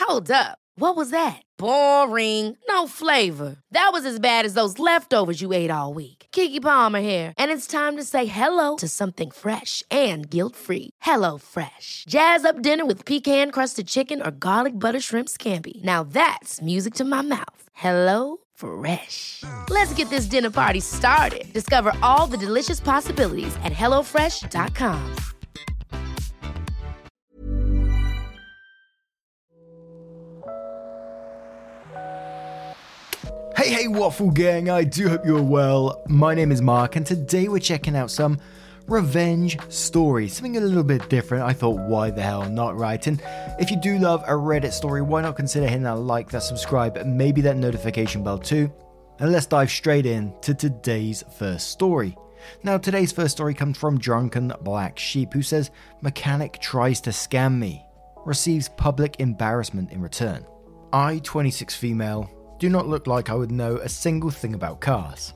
Hold up. What was that? Boring. No flavor. That was as bad as those leftovers you ate all week. Keke Palmer here, and it's time to say hello to something fresh and guilt-free. Hello Fresh. Jazz up dinner with pecan-crusted chicken or garlic butter shrimp scampi. Now that's music to my mouth. Hello Fresh. Let's get this dinner party started. Discover all the delicious possibilities at hellofresh.com. Hey Waffle Gang, I do hope you're well. My name is Mark, and today we're checking out some revenge stories. Something a little bit different. I thought, why the hell not, right? And if you do love a Reddit story, why not consider hitting that like, that subscribe, and maybe that notification bell too? And let's dive straight in to today's first story. Now, today's first story comes from Drunken Black Sheep, who says, mechanic tries to scam me, receives public embarrassment in return. I, 26 female, do not look like I would know a single thing about cars.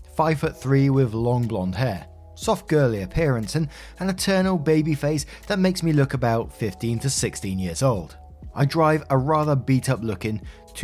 5'3" with long blonde hair, soft girly appearance, and an eternal baby face that makes me look about 15 to 16 years old. I drive a rather beat up looking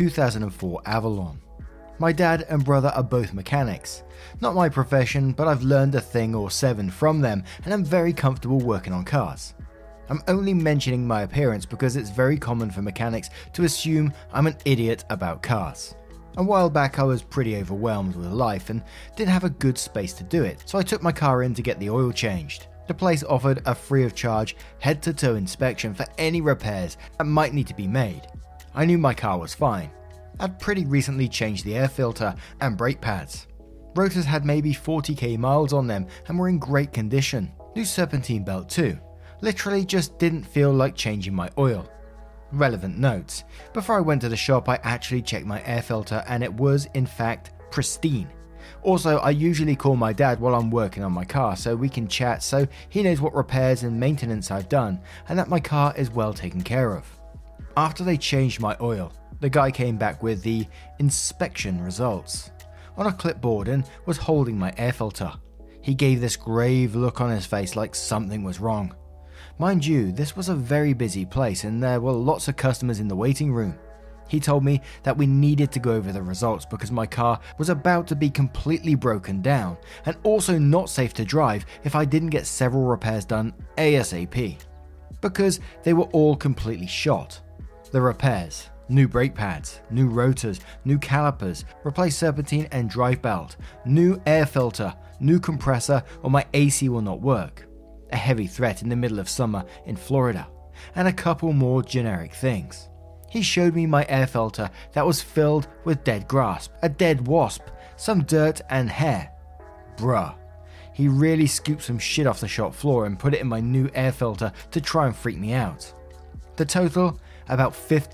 2004 Avalon. My dad and brother are both mechanics. Not my profession, but I've learned a thing or seven from them, and I'm very comfortable working on cars. I'm only mentioning my appearance because it's very common for mechanics to assume I'm an idiot about cars. A while back I was pretty overwhelmed with life and didn't have a good space to do it, so I took my car in to get the oil changed. The place offered a free of charge head-to-toe inspection for any repairs that might need to be made. I knew my car was fine. I'd pretty recently changed the air filter and brake pads. Rotors had maybe 40k miles on them and were in great condition. New serpentine belt too. Literally just didn't feel like changing my oil. Relevant notes. Before I went to the shop, I actually checked my air filter and it was, in fact, pristine. Also, I usually call my dad while I'm working on my car so we can chat so he knows what repairs and maintenance I've done and that my car is well taken care of. After they changed my oil, the guy came back with the inspection results on a clipboard and was holding my air filter. He gave this grave look on his face like something was wrong. Mind you, this was a very busy place and there were lots of customers in the waiting room. He told me that we needed to go over the results because my car was about to be completely broken down and also not safe to drive if I didn't get several repairs done ASAP. Because they were all completely shot. The repairs: new brake pads, new rotors, new calipers, replace serpentine and drive belt, new air filter, new compressor, or my AC will not work. A heavy threat in the middle of summer in Florida, and a couple more generic things. He showed me my air filter that was filled with dead grass, a dead wasp, some dirt and hair. Bruh. He really scooped some shit off the shop floor and put it in my new air filter to try and freak me out. The total? About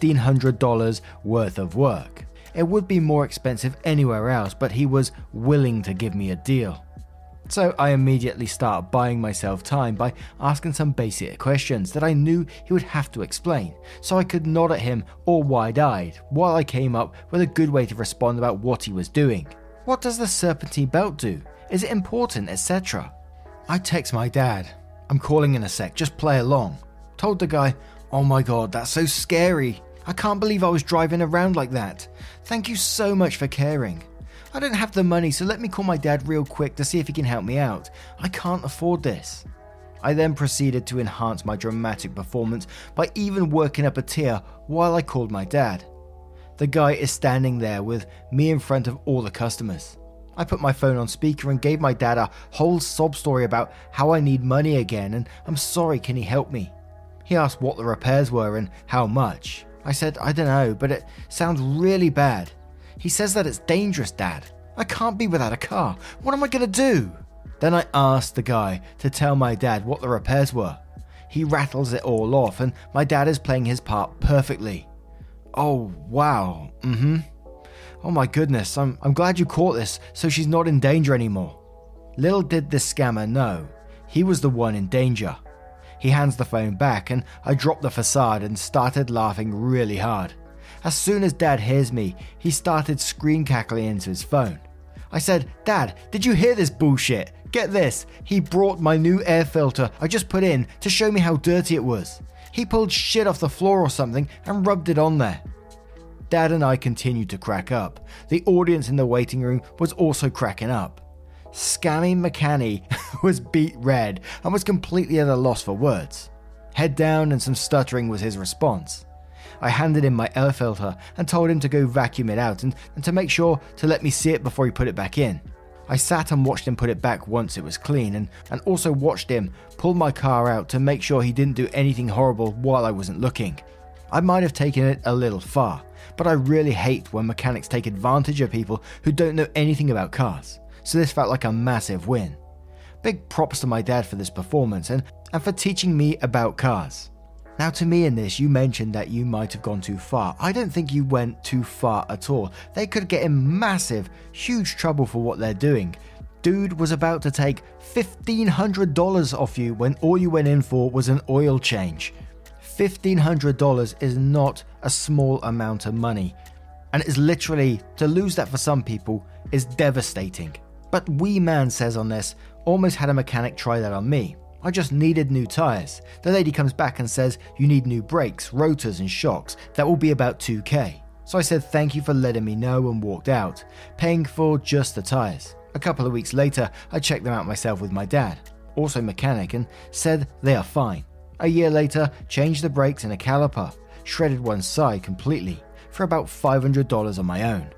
$1,500 worth of work. It would be more expensive anywhere else, but he was willing to give me a deal. So I immediately start buying myself time by asking some basic questions that I knew he would have to explain, so I could nod at him all wide-eyed while I came up with a good way to respond about what he was doing. What does the serpentine belt do? Is it important, etc.? I text my dad. I'm calling in a sec, just play along. Told the guy, oh my god, that's so scary. I can't believe I was driving around like that. Thank you so much for caring. I don't have the money, so let me call my dad real quick to see if he can help me out. I can't afford this. I then proceeded to enhance my dramatic performance by even working up a tear while I called my dad. The guy is standing there with me in front of all the customers. I put my phone on speaker and gave my dad a whole sob story about how I need money again and I'm sorry, can he help me? He asked what the repairs were and how much. I said, I don't know, but it sounds really bad. He says that it's dangerous, Dad. I can't be without a car. What am I going to do? Then I asked the guy to tell my dad what the repairs were. He rattles it all off and my dad is playing his part perfectly. Oh, wow. Oh my goodness, I'm glad you caught this so she's not in danger anymore. Little did this scammer know, he was the one in danger. He hands the phone back and I dropped the facade and started laughing really hard. As soon as Dad hears me, he started scream cackling into his phone. I said, Dad, did you hear this bullshit? Get this, he brought my new air filter I just put in to show me how dirty it was. He pulled shit off the floor or something and rubbed it on there. Dad and I continued to crack up. The audience in the waiting room was also cracking up. Scammy McCanny was beat red and was completely at a loss for words. Head down and some stuttering was his response. I handed him my air filter and told him to go vacuum it out and to make sure to let me see it before he put it back in. I sat and watched him put it back once it was clean and also watched him pull my car out to make sure he didn't do anything horrible while I wasn't looking. I might have taken it a little far, but I really hate when mechanics take advantage of people who don't know anything about cars, so this felt like a massive win. Big props to my dad for this performance and for teaching me about cars. Now to me in this, you mentioned that you might have gone too far. I don't think you went too far at all. They could get in massive, huge trouble for what they're doing. Dude was about to take $1,500 off you when all you went in for was an oil change. $1,500 is not a small amount of money, and it is literally, to lose that for some people is devastating. But Wee Man says on this, almost had a mechanic try that on me. I just needed new tyres. The lady comes back and says you need new brakes, rotors and shocks. That will be about $2,000. So I said thank you for letting me know and walked out, paying for just the tyres. A couple of weeks later, I checked them out myself with my dad, also mechanic, and said they are fine. A year later, changed the brakes and a caliper, shredded one side completely, for about $500 on my own.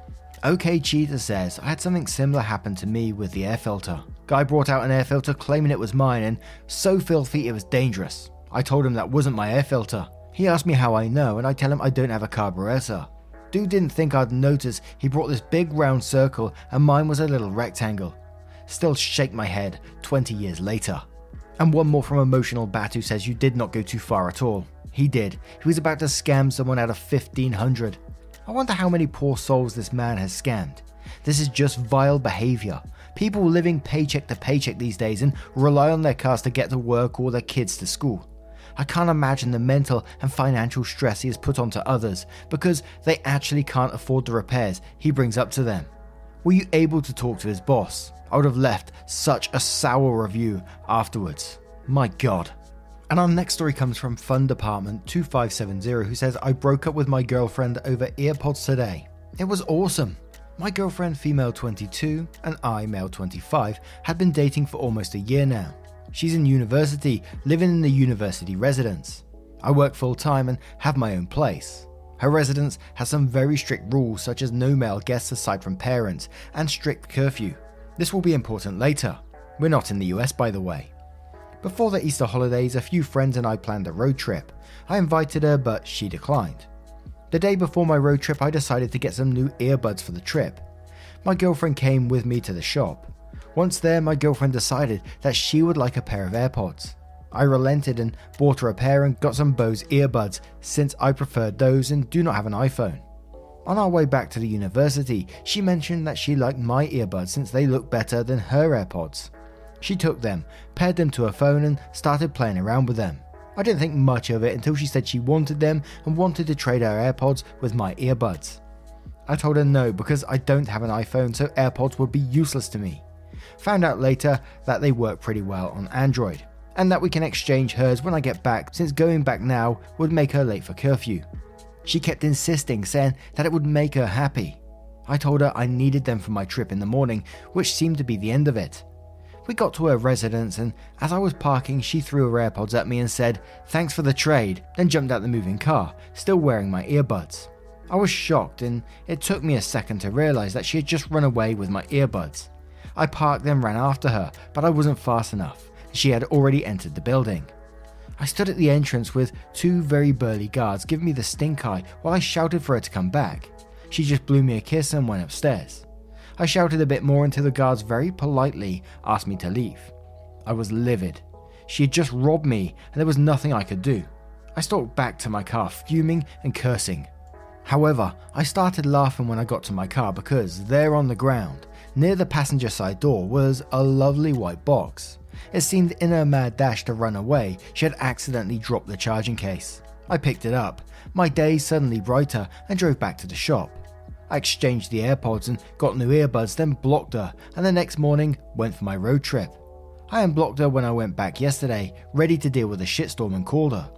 OK Cheetah says, I had something similar happen to me with the air filter. Guy brought out an air filter claiming it was mine and so filthy it was dangerous. I told him that wasn't my air filter. He asked me how I know and I tell him I don't have a carburetor. Dude didn't think I'd notice he brought this big round circle and mine was a little rectangle. Still shake my head 20 years later. And one more from Emotional Bat who says you did not go too far at all. He did. He was about to scam someone out of $1,500. I wonder how many poor souls this man has scammed. This is just vile behavior. People living paycheck to paycheck these days and rely on their cars to get to work or their kids to school. I can't imagine the mental and financial stress he has put onto others because they actually can't afford the repairs he brings up to them. Were you able to talk to his boss? I would have left such a sour review afterwards. My God. And our next story comes from Fun Department 2570 who says, I broke up with my girlfriend over earpods today. It was awesome. My girlfriend, female 22, and I, male 25, had been dating for almost a year now. She's in university, living in the university residence. I work full time and have my own place. Her residence has some very strict rules such as no male guests aside from parents and strict curfew. This will be important later. We're not in the US, by the way. Before the Easter holidays, a few friends and I planned a road trip. I invited her, but she declined. The day before my road trip, I decided to get some new earbuds for the trip. My girlfriend came with me to the shop. Once there, my girlfriend decided that she would like a pair of AirPods. I relented and bought her a pair and got some Bose earbuds since I preferred those and do not have an iPhone. On our way back to the university, she mentioned that she liked my earbuds since they looked better than her AirPods. She took them, paired them to her phone and started playing around with them. I didn't think much of it until she said she wanted them and wanted to trade her AirPods with my earbuds. I told her no because I don't have an iPhone, so AirPods would be useless to me. Found out later that they work pretty well on Android, and that we can exchange hers when I get back since going back now would make her late for curfew. She kept insisting, saying that it would make her happy. I told her I needed them for my trip in the morning, which seemed to be the end of it. We got to her residence and as I was parking, she threw her AirPods at me and said, "Thanks for the trade," then jumped out the moving car, still wearing my earbuds. I was shocked and it took me a second to realize that she had just run away with my earbuds. I parked and ran after her, but I wasn't fast enough. She had already entered the building. I stood at the entrance with two very burly guards giving me the stink eye while I shouted for her to come back. She just blew me a kiss and went upstairs. I shouted a bit more until the guards very politely asked me to leave. I was livid. She had just robbed me and there was nothing I could do. I stalked back to my car fuming and cursing. However, I started laughing when I got to my car because there on the ground, near the passenger side door, was a lovely white box. It seemed in her mad dash to run away, she had accidentally dropped the charging case. I picked it up, my day suddenly brighter, and drove back to the shop. I exchanged the AirPods and got new earbuds, then blocked her, and the next morning went for my road trip. I unblocked her when I went back yesterday, ready to deal with the shitstorm, and called her.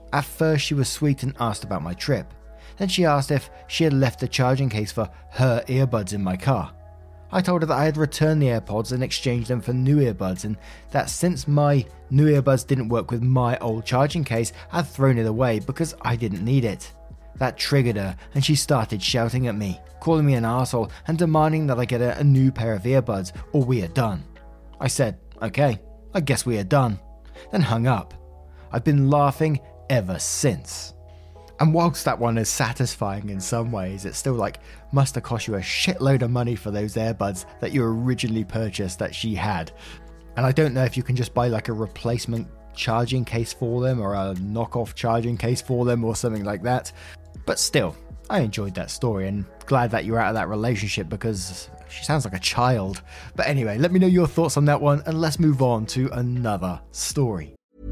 At first she was sweet and asked about my trip. Then she asked if she had left the charging case for her earbuds in my car. I told her that I had returned the AirPods and exchanged them for new earbuds, and that since my new earbuds didn't work with my old charging case, I'd thrown it away because I didn't need it. That triggered her and she started shouting at me, calling me an arsehole and demanding that I get a new pair of earbuds or we are done. I said, okay, I guess we are done, then hung up. I've been laughing ever since. And whilst that one is satisfying in some ways, it still must have cost you a shitload of money for those earbuds that you originally purchased that she had. And I don't know if you can just buy a replacement charging case for them or a knockoff charging case for them or something like that. But still, I enjoyed that story and glad that you're out of that relationship because she sounds like a child. But anyway, let me know your thoughts on that one and let's move on to another story.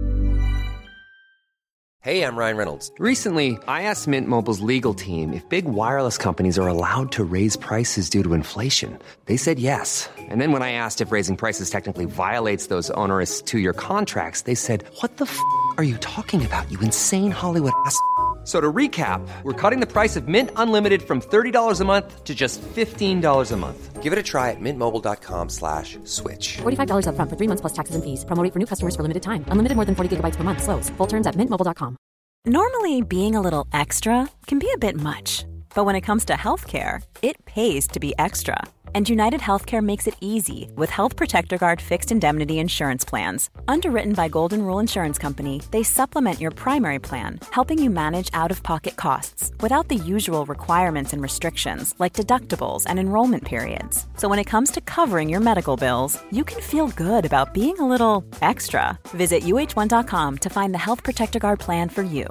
Hey, I'm Ryan Reynolds. Recently, I asked Mint Mobile's legal team if big wireless companies are allowed to raise prices due to inflation. They said yes. And then when I asked if raising prices technically violates those onerous 2-year contracts, they said, "What the f*** are you talking about, you insane Hollywood ass?" So to recap, we're cutting the price of Mint Unlimited from $30 a month to just $15 a month. Give it a try at mintmobile.com/switch. $45 up front for 3 months plus taxes and fees. Promo rate for new customers for limited time. Unlimited more than 40 gigabytes per month. Slows full terms at mintmobile.com. Normally, being a little extra can be a bit much. But when it comes to healthcare, it pays to be extra. And United Healthcare makes it easy with Health Protector Guard fixed indemnity insurance plans. Underwritten by Golden Rule Insurance Company, they supplement your primary plan, helping you manage out-of-pocket costs without the usual requirements and restrictions like deductibles and enrollment periods. So when it comes to covering your medical bills, you can feel good about being a little extra. Visit uh1.com to find the Health Protector Guard plan for you.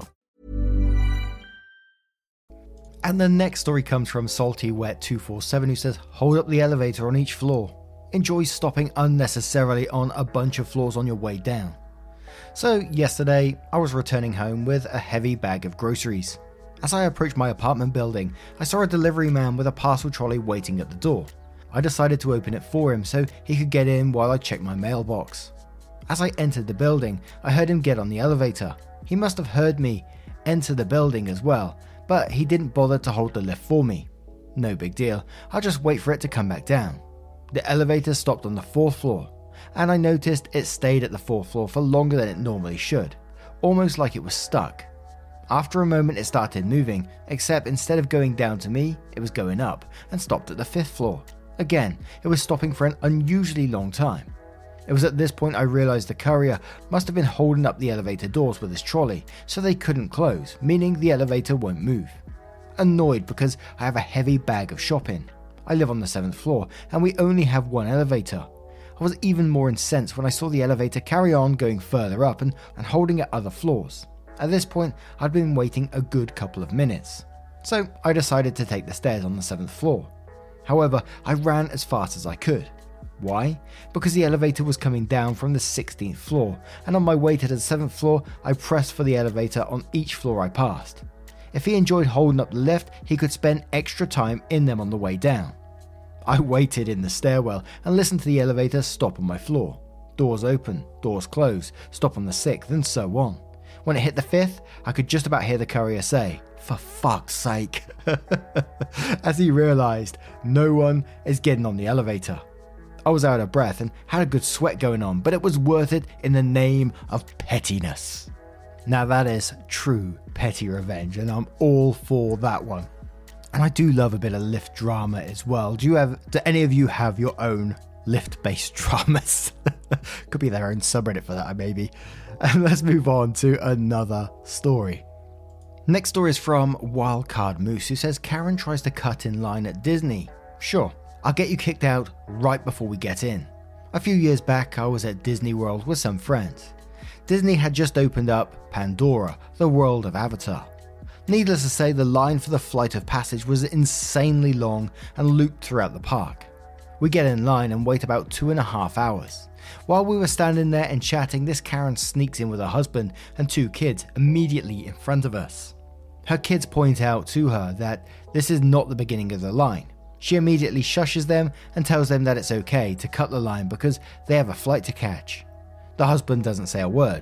And the next story comes from SaltyWet247 who says, hold up the elevator on each floor. Enjoy stopping unnecessarily on a bunch of floors on your way down. So yesterday, I was returning home with a heavy bag of groceries. As I approached my apartment building, I saw a delivery man with a parcel trolley waiting at the door. I decided to open it for him so he could get in while I checked my mailbox. As I entered the building, I heard him get on the elevator. He must have heard me enter the building as well, but he didn't bother to hold the lift for me. No big deal, I'll just wait for it to come back down. The elevator stopped on the 4th floor, and I noticed it stayed at the 4th floor for longer than it normally should, almost like it was stuck. After a moment it started moving, except instead of going down to me, it was going up, and stopped at the 5th floor. Again, it was stopping for an unusually long time. It was at this point I realized the courier must have been holding up the elevator doors with his trolley, so they couldn't close, meaning the elevator won't move. Annoyed because I have a heavy bag of shopping. I live on the 7th floor, and we only have one elevator. I was even more incensed when I saw the elevator carry on going further up and holding at other floors. At this point, I'd been waiting a good couple of minutes. So I decided to take the stairs on the 7th floor. However, I ran as fast as I could. Why? Because the elevator was coming down from the 16th floor, and on my way to the 7th floor, I pressed for the elevator on each floor I passed. If he enjoyed holding up the lift, he could spend extra time in them on the way down. I waited in the stairwell and listened to the elevator stop on my floor. Doors open, doors close, stop on the 6th, and so on. When it hit the 5th, I could just about hear the courier say, "For fuck's sake," as he realized no one is getting on the elevator. I was out of breath and had a good sweat going on, but it was worth it in the name of pettiness. Now that is true petty revenge, and I'm all for that one. And I do love a bit of lift drama as well. Do any of you have your own lift-based dramas? Could be their own subreddit for that, maybe. And let's move on to another story. Next story is from Wildcard Moose, who says Karen tries to cut in line at Disney. Sure, I'll get you kicked out right before we get in. A few years back, I was at Disney World with some friends. Disney had just opened up Pandora, the world of Avatar. Needless to say, the line for the Flight of Passage was insanely long and looped throughout the park. We get in line and wait about 2.5 hours. While we were standing there and chatting, this Karen sneaks in with her husband and 2 kids immediately in front of us. Her kids point out to her that this is not the beginning of the line. She immediately shushes them and tells them that it's okay to cut the line because they have a flight to catch. The husband doesn't say a word.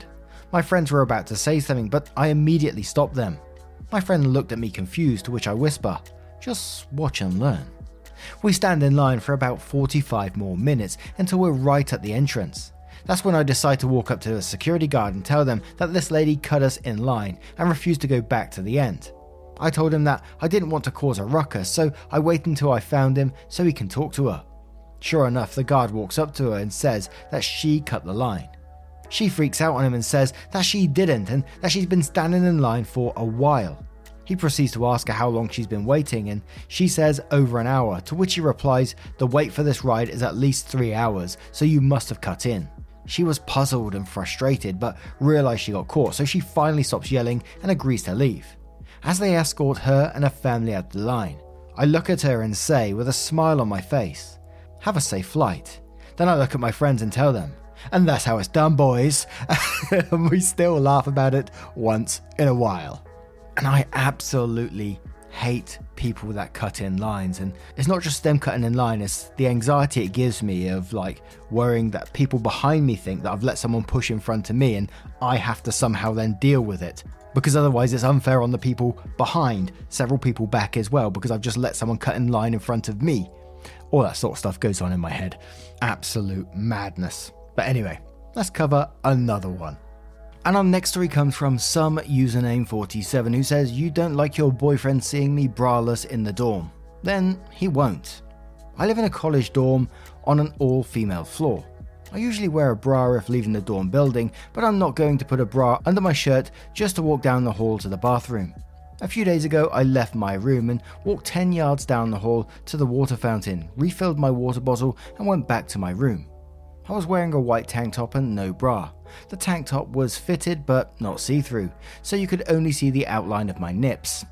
My friends were about to say something, but I immediately stopped them. My friend looked at me confused, to which I whisper, "Just watch and learn." We stand in line for about 45 more minutes until we're right at the entrance. That's when I decide to walk up to the security guard and tell them that this lady cut us in line and refused to go back to the end. I told him that I didn't want to cause a ruckus, so I wait until I found him so he can talk to her. Sure enough, the guard walks up to her and says that she cut the line. She freaks out on him and says that she didn't and that she's been standing in line for a while. He proceeds to ask her how long she's been waiting, and she says over an hour, to which he replies, "The wait for this ride is at least 3 hours, so you must have cut in." She was puzzled and frustrated, but realized she got caught, so she finally stops yelling and agrees to leave. As they escort her and her family out the line, I look at her and say, with a smile on my face, "Have a safe flight." Then I look at my friends and tell them, "And that's how it's done, boys." And we still laugh about it once in a while. And I absolutely hate people that cut in lines, and it's not just them cutting in line, it's the anxiety it gives me of worrying that people behind me think that I've let someone push in front of me and I have to somehow then deal with it, because otherwise it's unfair on the people behind, several people back as well, because I've just let someone cut in line in front of me. All that sort of stuff goes on in my head. Absolute madness. But anyway, let's cover another one. And our next story comes from some username 47 who says, "You don't like your boyfriend seeing me braless in the dorm? Then he won't. I live in a college dorm on an all-female floor. I usually wear a bra if leaving the dorm building, but I'm not going to put a bra under my shirt just to walk down the hall to the bathroom. A few days ago, I left my room and walked 10 yards down the hall to the water fountain, refilled my water bottle and went back to my room. I was wearing a white tank top and no bra. The tank top was fitted but not see-through, so you could only see the outline of my nips."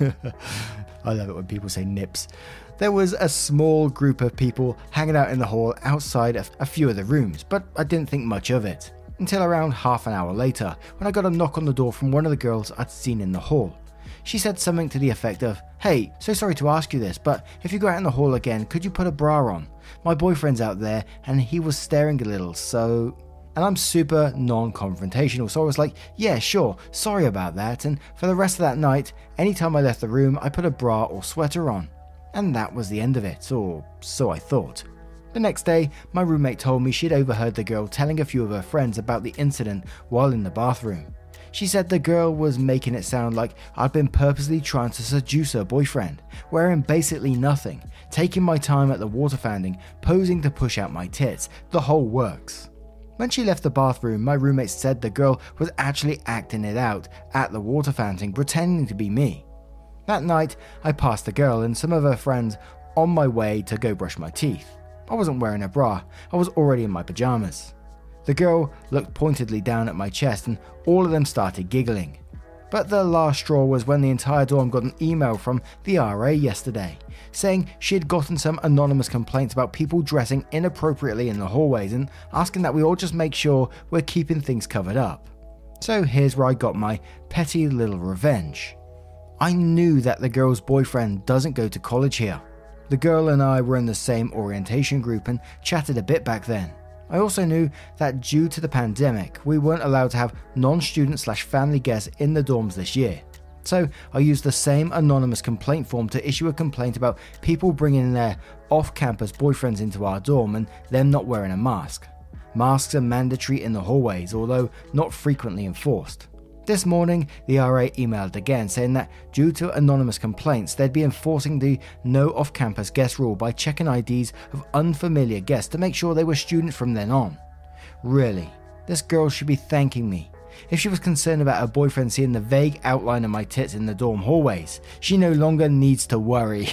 I love it when people say nips. There was a small group of people hanging out in the hall outside of a few of the rooms, but I didn't think much of it, until around half an hour later, when I got a knock on the door from one of the girls I'd seen in the hall. She said something to the effect of, "Hey, so sorry to ask you this, but if you go out in the hall again, could you put a bra on? My boyfriend's out there and he was staring a little, so..." And I'm super non-confrontational, so I was like, "Yeah, sure, sorry about that." And for the rest of that night, anytime I left the room, I put a bra or sweater on. And that was the end of it, or so I thought. The next day, my roommate told me she'd overheard the girl telling a few of her friends about the incident while in the bathroom. She said the girl was making it sound like I'd been purposely trying to seduce her boyfriend, wearing basically nothing, taking my time at the water fountain, posing to push out my tits, the whole works. When she left the bathroom, my roommate said the girl was actually acting it out at the water fountain, pretending to be me. That night, I passed the girl and some of her friends on my way to go brush my teeth. I wasn't wearing a bra, I was already in my pajamas. The girl looked pointedly down at my chest and all of them started giggling. But the last straw was when the entire dorm got an email from the RA yesterday, saying she had gotten some anonymous complaints about people dressing inappropriately in the hallways and asking that we all just make sure we're keeping things covered up. So here's where I got my petty little revenge. I knew that the girl's boyfriend doesn't go to college here. The girl and I were in the same orientation group and chatted a bit back then. I also knew that due to the pandemic, we weren't allowed to have non-student/family guests in the dorms this year. So I used the same anonymous complaint form to issue a complaint about people bringing their off-campus boyfriends into our dorm and them not wearing a mask. Masks are mandatory in the hallways, although not frequently enforced. This morning, the RA emailed again saying that due to anonymous complaints, they'd be enforcing the no off-campus guest rule by checking IDs of unfamiliar guests to make sure they were students from then on. Really, this girl should be thanking me. If she was concerned about her boyfriend seeing the vague outline of my tits in the dorm hallways, she no longer needs to worry.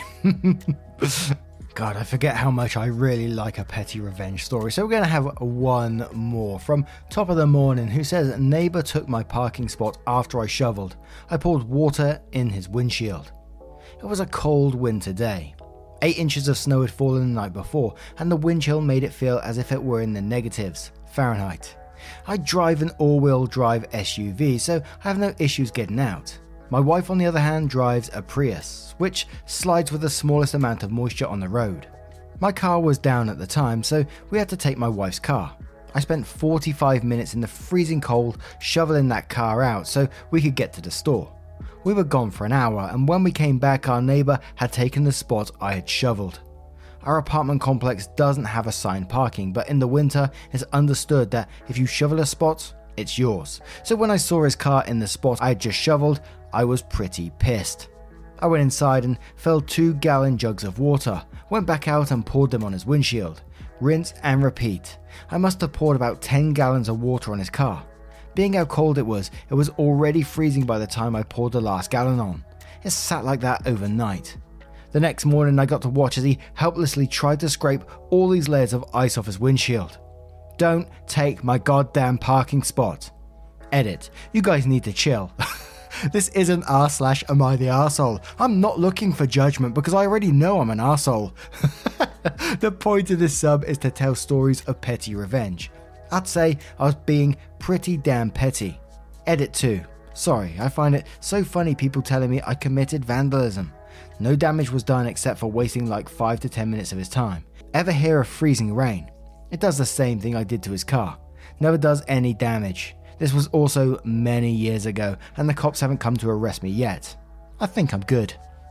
God, I forget how much I really like a petty revenge story. So we're going to have one more from Top of the Morning, who says, "Neighbor took my parking spot after I shoveled. I poured water in his windshield. It was a cold winter day. 8 inches of snow had fallen the night before, and the wind chill made it feel as if it were in the negatives, Fahrenheit. I drive an all-wheel drive SUV, so I have no issues getting out. My wife, on the other hand, drives a Prius, which slides with the smallest amount of moisture on the road. My car was down at the time, so we had to take my wife's car. I spent 45 minutes in the freezing cold shoveling that car out so we could get to the store. We were gone for an hour, and when we came back, our neighbour had taken the spot I had shoveled. Our apartment complex doesn't have assigned parking, but in the winter it's understood that if you shovel a spot, it's yours. So when I saw his car in the spot I had just shoveled, I was pretty pissed. I went inside and filled 2-gallon jugs of water, went back out and poured them on his windshield. Rinse and repeat. I must have poured about 10 gallons of water on his car. Being how cold it was already freezing by the time I poured the last gallon on. It sat like that overnight. The next morning I got to watch as he helplessly tried to scrape all these layers of ice off his windshield. Don't take my goddamn parking spot. Edit. You guys need to chill. This isn't r/am I the arsehole. I'm not looking for judgment because I already know I'm an arsehole. The point of this sub is to tell stories of petty revenge. I'd say I was being pretty damn petty. Edit 2. Sorry, I find it so funny people telling me I committed vandalism. No damage was done except for wasting like 5 to 10 minutes of his time. Ever hear of freezing rain? It does the same thing I did to his car. Never does any damage. This was also many years ago, and the cops haven't come to arrest me yet. I think I'm good.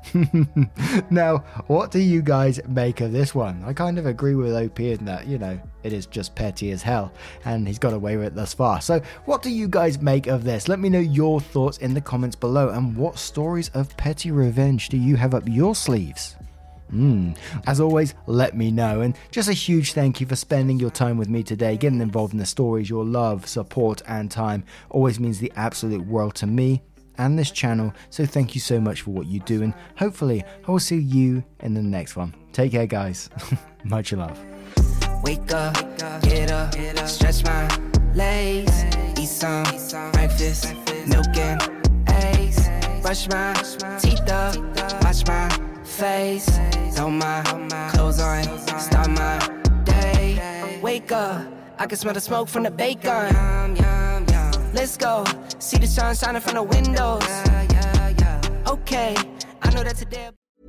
Now, what do you guys make of this one? I kind of agree with OP in that, it is just petty as hell, and he's got away with it thus far. So, what do you guys make of this? Let me know your thoughts in the comments below, and what stories of petty revenge do you have up your sleeves? As always, let me know, and just a huge thank you for spending your time with me today. Getting involved in the stories, your love, support and time always means the absolute world to me and this channel, so thank you so much for what you do, and hopefully I will see you in the next one. Take care guys. Much love. Wake up, get up, stretch my legs, eat some breakfast, milk and eggs, brush my teeth up, wash my face, throw my clothes on, start my day. Wake up, I can smell the smoke from the bacon. Let's go, see the sun shining from the windows. Okay, I know that today.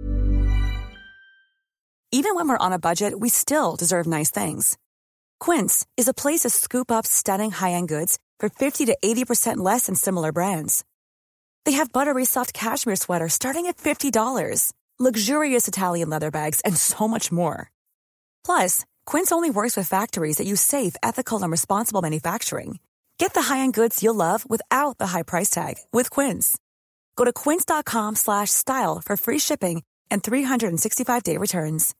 Even when we're on a budget, we still deserve nice things. Quince is a place to scoop up stunning high-end goods for 50 to 80% less than similar brands. They have buttery soft cashmere sweaters starting at $50, luxurious Italian leather bags, and so much more. Plus, Quince only works with factories that use safe, ethical, and responsible manufacturing. Get the high-end goods you'll love without the high price tag with Quince. Go to quince.com/style for free shipping and 365-day returns.